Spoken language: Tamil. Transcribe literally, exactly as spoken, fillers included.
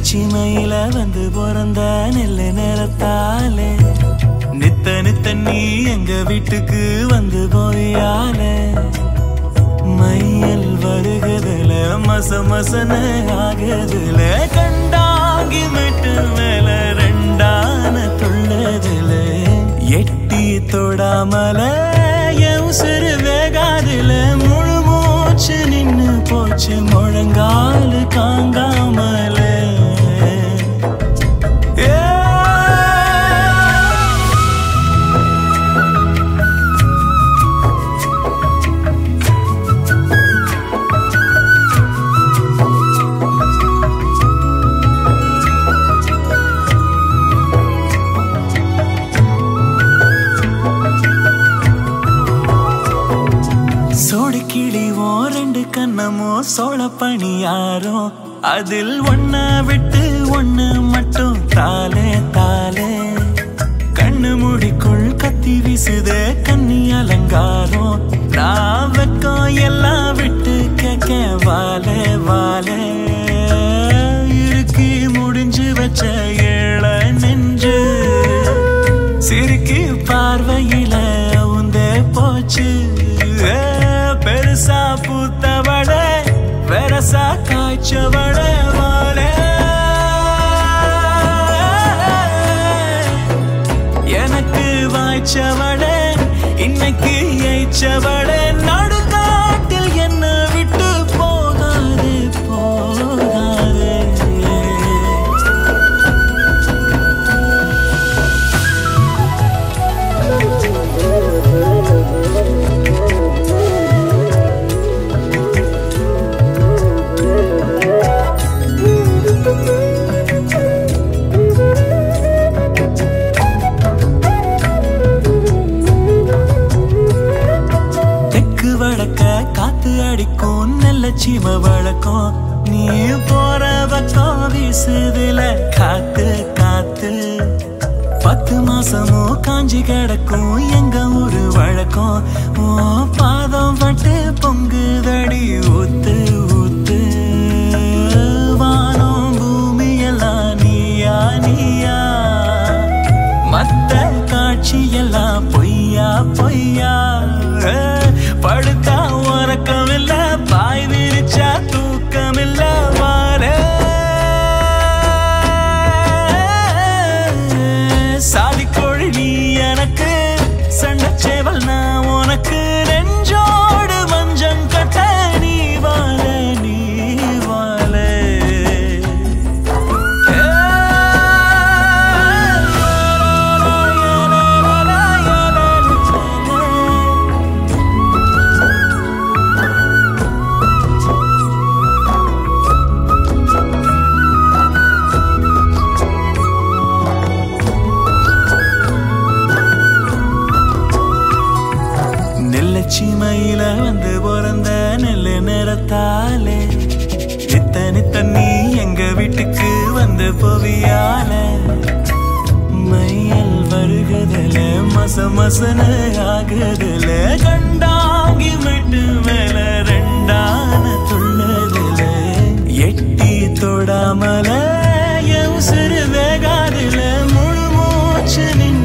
நெல்லச்சிமையில வந்து பிறந்த நெல்லு நிறத்தாலே நித்த நித்த நீ எங்க வீட்டுக்கு வந்து போயாலே மையல் வருகதுல மச மசன ஆகுதுல கண்டாங்கி மெட்டு மேல ரெண்டான துள்ளதுல எட்டி தொடாமல உசுறு வேகாதுல முழு மூச்சு நின்னு போச்சு முழங்காலு காங்காமல சோடு கிளிவோ ரெண்டு கண்ணமோ சோழ பணியாரோ அதில் ஒன்ன விட்டு ஒண்ணு மட்டும் தாலே தாலே கண்ணு முடிக்குள் கத்தி வீசுதே கண்ணி அலங்காரம் நான் வெக்கம் எல்லாம் விட்டு கேட்க வாலே வாலே இறுக்கி முடிஞ்சு வச்ச ஏழ நெஞ்சு சிறுக்கி பார்வையில உந்தே போச்சு பெருசா பூத்தவட வெரசா காய்ச்சவட வாழ எனக்கு வாய்ச்சவட இன்னைக்கு ஏய்ச்சவட நடுக்காட்டில் என்ன விட்டு போகாது போகாது காத்து அடிக்கும் நல்ல சீம வழக்கம் நீ போற பக்கம் வீசுதுல காத்து காத்து பத்து மாசமோ காஞ்சி கிடக்கும் எங்க ஊரு வழக்கம் ஓ பாதம் பட்டு பொங்குதடி ஊத்து ஊத்து வானம் பூமி எல்லாம் நீயா நீயா மத்த காட்சி எல்லாம் பொய்யா பொய்யா படுத்தா உறக்கமில்ல பாய் விரிச்சா தூக்கமில்ல வார சாதிக்கோழி நீ எனக்கு சண்டச்சேவல் நான் உனக்கு நெஞ்சோடு மஞ்சம் கட்ட நீ வாழ நீ வாழ நெல்லச்சிமையில வந்து பிறந்த நெல்லு நிறத்தாலே நித்த நித்த நீ எங்க வீட்டுக்கு வந்து போவியால மையல் வருகதுல மச மசன ஆகுதுல கண்டாங்கி மெட்டு மேல ரெண்டான துள்ளதுல எட்டி தொடாமல உசுறு வேகாதுல முழு மூச்சு நின்று